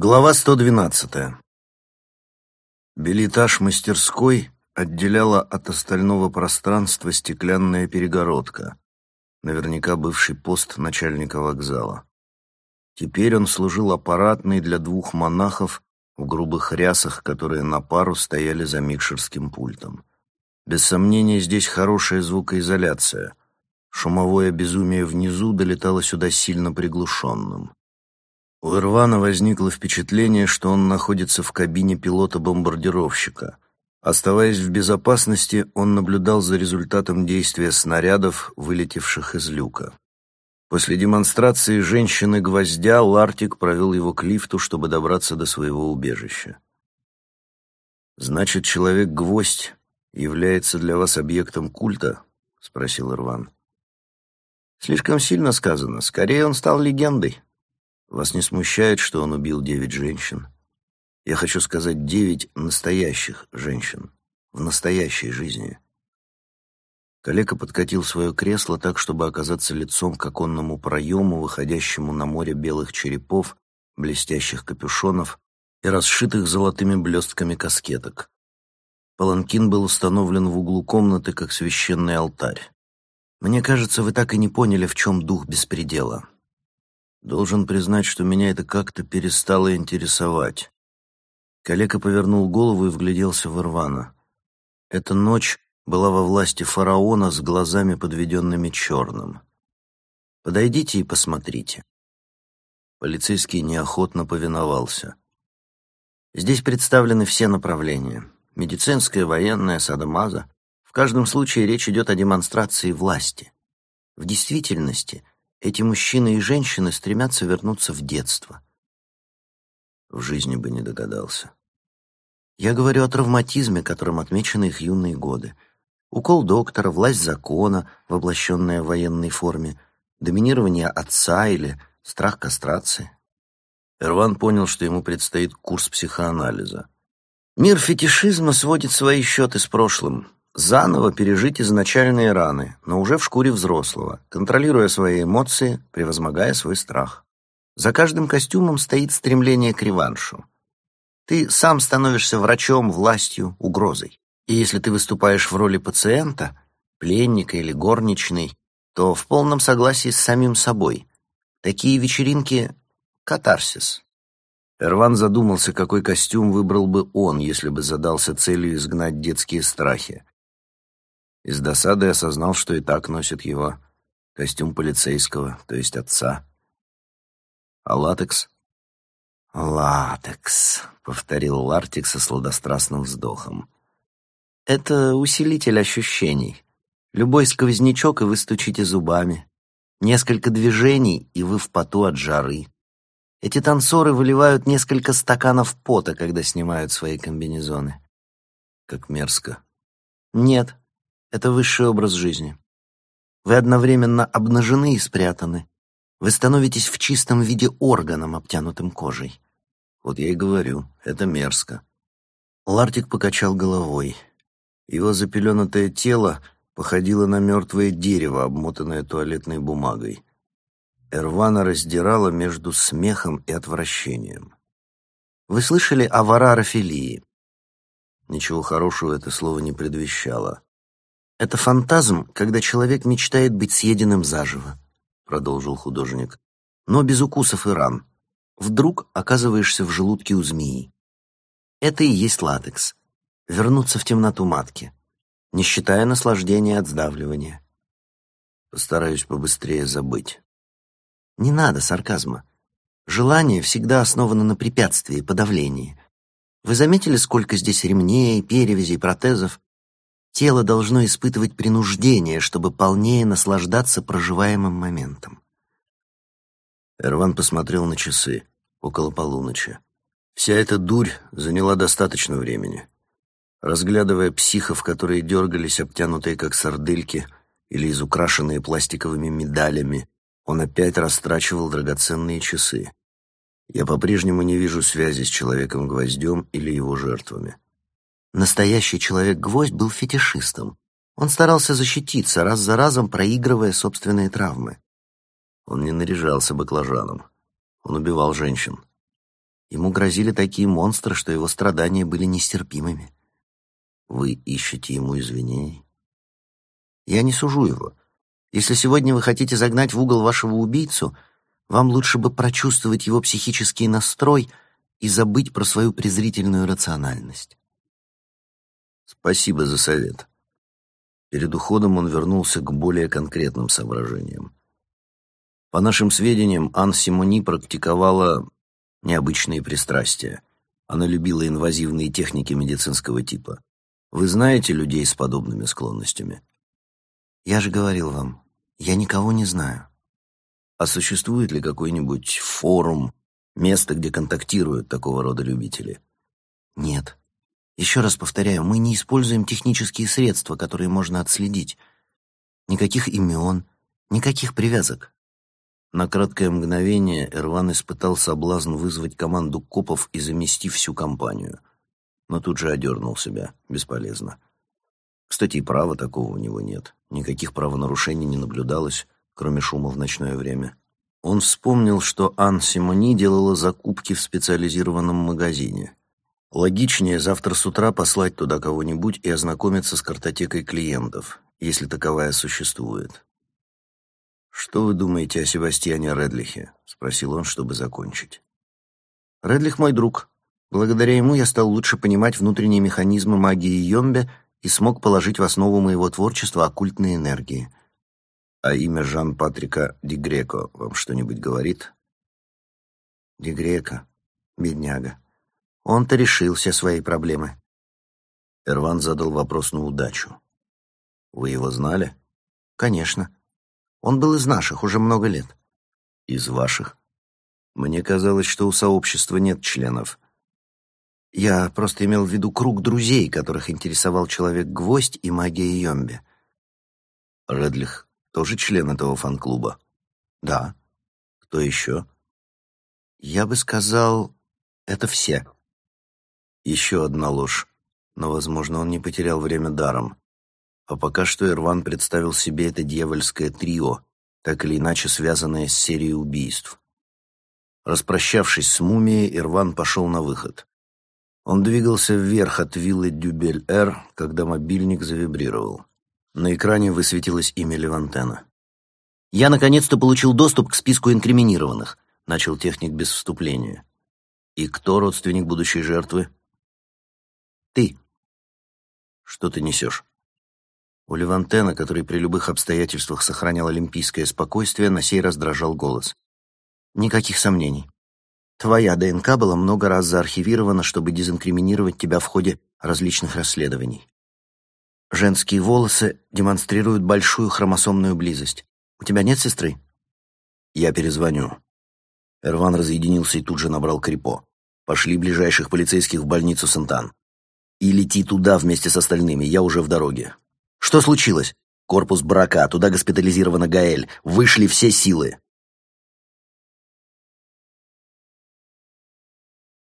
Глава 112. Белитаж мастерской отделяла от остального пространства стеклянная перегородка, наверняка бывший пост начальника вокзала. Теперь он служил аппаратной для двух монахов в грубых рясах, которые на пару стояли за микшерским пультом. Без сомнения, здесь хорошая звукоизоляция. Шумовое безумие внизу долетало сюда сильно приглушенным. У Ирвана возникло впечатление, что он находится в кабине пилота-бомбардировщика. Оставаясь в безопасности, он наблюдал за результатом действия снарядов, вылетевших из люка. После демонстрации женщины-гвоздя Лартик провел его к лифту, чтобы добраться до своего убежища. «Значит, человек-гвоздь является для вас объектом культа?» — спросил Ирван. «Слишком сильно сказано. Скорее, он стал легендой. Вас не смущает, что он убил 9 женщин? Я хочу сказать, 9 настоящих женщин. В настоящей жизни». Калека подкатил свое кресло так, чтобы оказаться лицом к оконному проему, выходящему на море белых черепов, блестящих капюшонов и расшитых золотыми блестками каскеток. Паланкин был установлен в углу комнаты, как священный алтарь. «Мне кажется, вы так и не поняли, в чем дух беспредела. Должен признать, что меня это как-то перестало интересовать». Калека повернул голову и вгляделся в Ирвана. Эта ночь была во власти фараона с глазами, подведенными черным. «Подойдите и посмотрите». Полицейский неохотно повиновался. «Здесь представлены все направления. Медицинское, военное, садомазо. В каждом случае речь идет о демонстрации власти. В действительности эти мужчины и женщины стремятся вернуться в детство». В жизни бы не догадался. Я говорю о травматизме, которым отмечены их юные годы. Укол доктора, власть закона, воплощенная в военной форме, доминирование отца или страх кастрации. Ирван понял, что ему предстоит курс психоанализа. Мир фетишизма сводит свои счеты с прошлым. Заново пережить изначальные раны, но уже в шкуре взрослого, контролируя свои эмоции, превозмогая свой страх. За каждым костюмом стоит стремление к реваншу. Ты сам становишься врачом, властью, угрозой. И если ты выступаешь в роли пациента, пленника или горничной, то в полном согласии с самим собой. Такие вечеринки — катарсис. Ирван задумался, какой костюм выбрал бы он, если бы задался целью изгнать детские страхи. И с досадой осознал, что и так носит его. Костюм полицейского, то есть отца. А латекс? «Латекс», — повторил Лартик со сладострастным вздохом. «Это усилитель ощущений. Любой сквознячок, и вы стучите зубами. Несколько движений, и вы в поту от жары. Эти танцоры выливают несколько стаканов пота, когда снимают свои комбинезоны». «Как мерзко». «Нет, это высший образ жизни. Вы одновременно обнажены и спрятаны. Вы становитесь в чистом виде органом, обтянутым кожей». «Вот я и говорю, это мерзко». Лартик покачал головой. Его запеленатое тело походило на мертвое дерево, обмотанное туалетной бумагой. Ирвана раздирала между смехом и отвращением. «Вы слышали о варарофилии?» Ничего хорошего это слово не предвещало. «Это фантазм, когда человек мечтает быть съеденным заживо», — продолжил художник, «но без укусов и ран. Вдруг оказываешься в желудке у змеи. Это и есть латекс. Вернуться в темноту матки, не считая наслаждения от сдавливания». «Постараюсь побыстрее забыть». «Не надо сарказма. Желание всегда основано на препятствии, подавлении. Вы заметили, сколько здесь ремней, перевязей, протезов? Тело должно испытывать принуждение, чтобы полнее наслаждаться проживаемым моментом». Ирван посмотрел на часы. Около полуночи. Вся эта дурь заняла достаточно времени. Разглядывая психов, которые дергались, обтянутые как сардельки, или изукрашенные пластиковыми медалями, он опять растрачивал драгоценные часы. Я по-прежнему не вижу связи с Человеком-гвоздем или его жертвами. Настоящий Человек-гвоздь был фетишистом. Он старался защититься, раз за разом проигрывая собственные травмы. Он не наряжался баклажаном. Он убивал женщин. Ему грозили такие монстры, что его страдания были нестерпимыми. Вы ищете ему извинений? Я не сужу его. Если сегодня вы хотите загнать в угол вашего убийцу, вам лучше бы прочувствовать его психический настрой и забыть про свою презрительную рациональность. Спасибо за совет. Перед уходом он вернулся к более конкретным соображениям. По нашим сведениям, Ан Симони практиковала необычные пристрастия. Она любила инвазивные техники медицинского типа. Вы знаете людей с подобными склонностями? Я же говорил вам, я никого не знаю. А существует ли какой-нибудь форум, место, где контактируют такого рода любители? Нет. Еще раз повторяю, мы не используем технические средства, которые можно отследить. Никаких имен, никаких привязок. На краткое мгновение Эрван испытал соблазн вызвать команду копов и замести всю компанию. Но тут же одернул себя. Бесполезно. Кстати, и права такого у него нет. Никаких правонарушений не наблюдалось, кроме шума в ночное время. Он вспомнил, что Ан Симони делала закупки в специализированном магазине. Логичнее завтра с утра послать туда кого-нибудь и ознакомиться с картотекой клиентов, если таковая существует. «Что вы думаете о Себастьяне Редлихе?» — спросил он, чтобы закончить. «Редлих мой друг. Благодаря ему я стал лучше понимать внутренние механизмы магии Йомбе и смог положить в основу моего творчества оккультные энергии. А имя Жан-Патрика Ди Греко вам что-нибудь говорит?» «Ди Греко? Бедняга. Он-то решил все свои проблемы». Эрван задал вопрос на удачу. «Вы его знали?» «Конечно. Он был из наших уже много лет». «Из ваших? Мне казалось, что у сообщества нет членов». «Я просто имел в виду круг друзей, которых интересовал Человек-гвоздь и магия Йомбе». «Редлих тоже член этого фан-клуба?» «Да». «Кто еще?» «Я бы сказал, это все». Еще одна ложь, но, возможно, он не потерял время даром. А пока что Эрван представил себе это дьявольское трио, так или иначе связанное с серией убийств. Распрощавшись с мумией, Эрван пошел на выход. Он двигался вверх от виллы Дюбель-Эр, когда мобильник завибрировал. На экране высветилось имя Левантена. «Я наконец-то получил доступ к списку инкриминированных», — начал техник без вступления. «И кто родственник будущей жертвы?» «Ты». «Что ты несешь?» У Левантена, который при любых обстоятельствах сохранял олимпийское спокойствие, на сей раз дрожал голос. «Никаких сомнений. Твоя ДНК была много раз заархивирована, чтобы дезинкриминировать тебя в ходе различных расследований. Женские волосы демонстрируют большую хромосомную близость. У тебя нет сестры?» «Я перезвоню». Эрван разъединился и тут же набрал Крипо. «Пошли ближайших полицейских в больницу Сент-Ан. И лети туда вместе с остальными, я уже в дороге». «Что случилось?» «Корпус Брака, туда госпитализирована Гаэль. Вышли все силы».